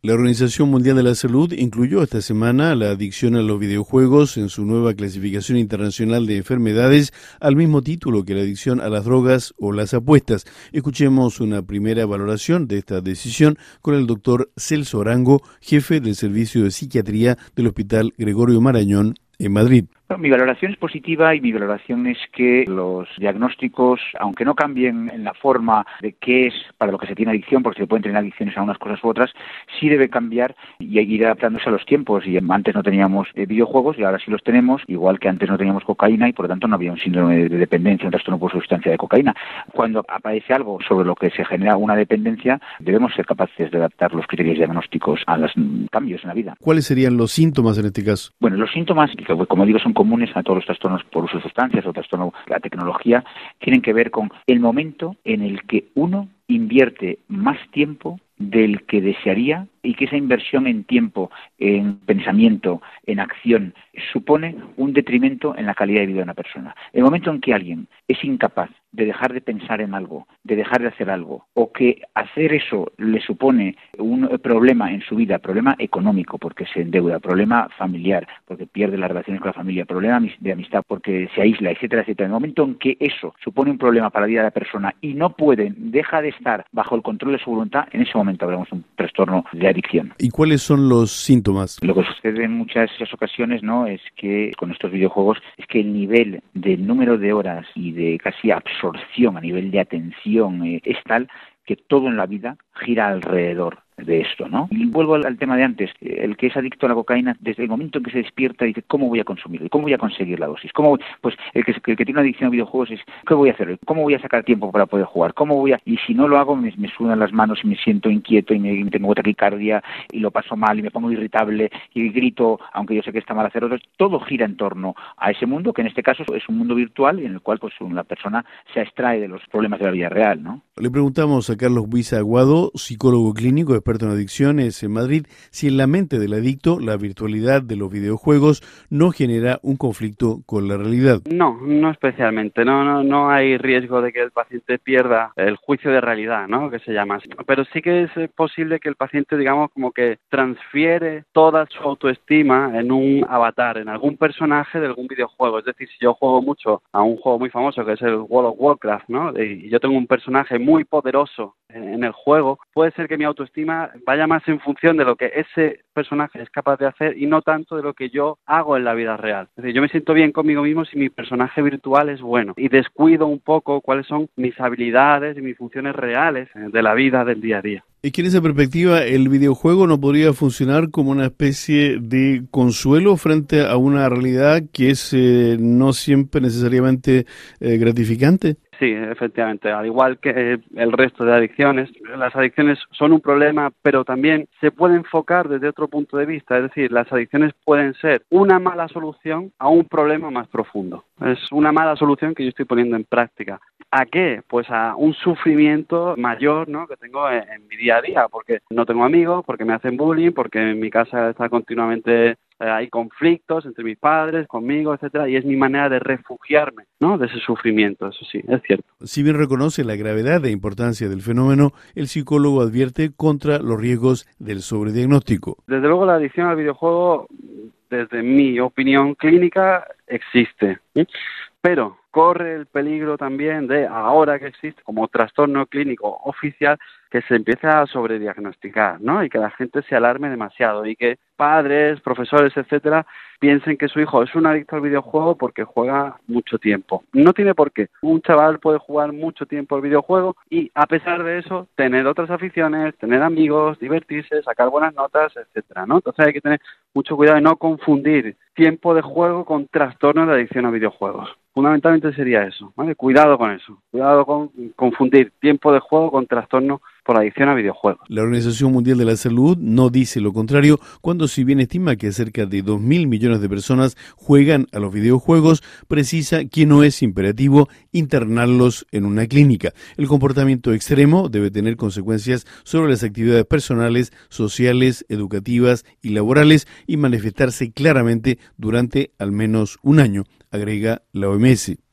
La Organización Mundial de la Salud incluyó esta semana la adicción a los videojuegos en su nueva clasificación internacional de enfermedades al mismo título que la adicción a las drogas o las apuestas. Escuchemos una primera valoración de esta decisión con el doctor Celso Arango, jefe del Servicio de Psiquiatría del Hospital Gregorio Marañón en Madrid. Mi valoración es positiva y mi valoración es que los diagnósticos, aunque no cambien en la forma de qué es para lo que se tiene adicción, porque se pueden tener adicciones a unas cosas u otras, sí debe cambiar y ir adaptándose a los tiempos. Y antes no teníamos videojuegos y ahora sí los tenemos, igual que antes no teníamos cocaína y por lo tanto no había un síndrome de dependencia, un trastorno por sustancia de cocaína. Cuando aparece algo sobre lo que se genera una dependencia, debemos ser capaces de adaptar los criterios diagnósticos a los cambios en la vida. ¿Cuáles serían los síntomas en este caso? Bueno, los síntomas, que como digo, son comunes a todos los trastornos por uso de sustancias o trastorno de la tecnología, tienen que ver con el momento en el que uno invierte más tiempo del que desearía y que esa inversión en tiempo, en pensamiento, en acción, supone un detrimento en la calidad de vida de una persona. El momento en que alguien es incapaz de dejar de pensar en algo, de dejar de hacer algo, o que hacer eso le supone un problema en su vida, problema económico porque se endeuda, problema familiar porque pierde las relaciones con la familia, problema de amistad porque se aísla, etcétera, etcétera. En el momento en que eso supone un problema para la vida de la persona y no puede, deja de estar bajo el control de su voluntad, en ese momento hablamos de un trastorno de adicción. ¿Y cuáles son los síntomas? Lo que sucede en muchas ocasiones, ¿no?, es que con estos videojuegos es que el nivel del número de horas y de casi absorción a nivel de atención es tal que todo en la vida gira alrededor de esto, ¿no? Y vuelvo al tema de antes, el que es adicto a la cocaína, desde el momento en que se despierta dice, ¿cómo voy a consumirlo? ¿Cómo voy a conseguir la dosis? Pues el que tiene una adicción a videojuegos es, ¿qué voy a hacer? ¿Cómo voy a sacar tiempo para poder jugar? Y si no lo hago, me sudan las manos y me siento inquieto y me tengo taquicardia y lo paso mal y me pongo irritable y grito, aunque yo sé que está mal hacerlo. Todo gira en torno a ese mundo, que en este caso es un mundo virtual en el cual pues la persona se abstrae de los problemas de la vida real, ¿no? Le preguntamos a Carlos Buiza Aguado, psicólogo clínico, experto en adicciones en Madrid, si en la mente del adicto la virtualidad de los videojuegos no genera un conflicto con la realidad. No especialmente. No hay riesgo de que el paciente pierda el juicio de realidad, ¿no?, que se llama así. Pero sí que es posible que el paciente, digamos, como que transfiere toda su autoestima en un avatar, en algún personaje de algún videojuego. Es decir, si yo juego mucho a un juego muy famoso que es el World of Warcraft, ¿no?, y yo tengo un personaje muy poderoso en el juego, puede ser que mi autoestima vaya más en función de lo que ese personaje es capaz de hacer y no tanto de lo que yo hago en la vida real. Es decir, yo me siento bien conmigo mismo si mi personaje virtual es bueno y descuido un poco cuáles son mis habilidades y mis funciones reales de la vida del día a día. Es que en esa perspectiva el videojuego no podría funcionar como una especie de consuelo frente a una realidad que es no siempre necesariamente gratificante. Sí, efectivamente. Al igual que el resto de adicciones, las adicciones son un problema, pero también se puede enfocar desde otro punto de vista. Es decir, las adicciones pueden ser una mala solución a un problema más profundo. Es una mala solución que yo estoy poniendo en práctica. ¿A qué? Pues a un sufrimiento mayor, ¿no?, que tengo en mi día a día, porque no tengo amigos, porque me hacen bullying, porque en mi casa está continuamente hay conflictos entre mis padres, conmigo, etcétera, y es mi manera de refugiarme, ¿no?, de ese sufrimiento. Eso sí, es cierto. Si bien reconoce la gravedad e importancia del fenómeno, el psicólogo advierte contra los riesgos del sobrediagnóstico. Desde luego la adicción al videojuego, desde mi opinión clínica, existe, ¿sí?, pero corre el peligro también de, ahora que existe como trastorno clínico oficial, que se empiece a sobrediagnosticar, ¿no?, y que la gente se alarme demasiado y que padres, profesores, etcétera, piensen que su hijo es un adicto al videojuego porque juega mucho tiempo. No tiene por qué. Un chaval puede jugar mucho tiempo al videojuego y, a pesar de eso, tener otras aficiones, tener amigos, divertirse, sacar buenas notas, etcétera, ¿no? Entonces hay que tener mucho cuidado de no confundir tiempo de juego con trastorno de adicción a videojuegos. Fundamentalmente sería eso, ¿vale? Cuidado con eso. Cuidado con confundir tiempo de juego con trastorno por adicción a videojuegos. La Organización Mundial de la Salud no dice lo contrario cuando, si bien estima que cerca de 2.000 millones de personas juegan a los videojuegos, precisa que no es imperativo internarlos en una clínica. El comportamiento extremo debe tener consecuencias sobre las actividades personales, sociales, educativas y laborales y manifestarse claramente durante al menos un año, agrega la OMS.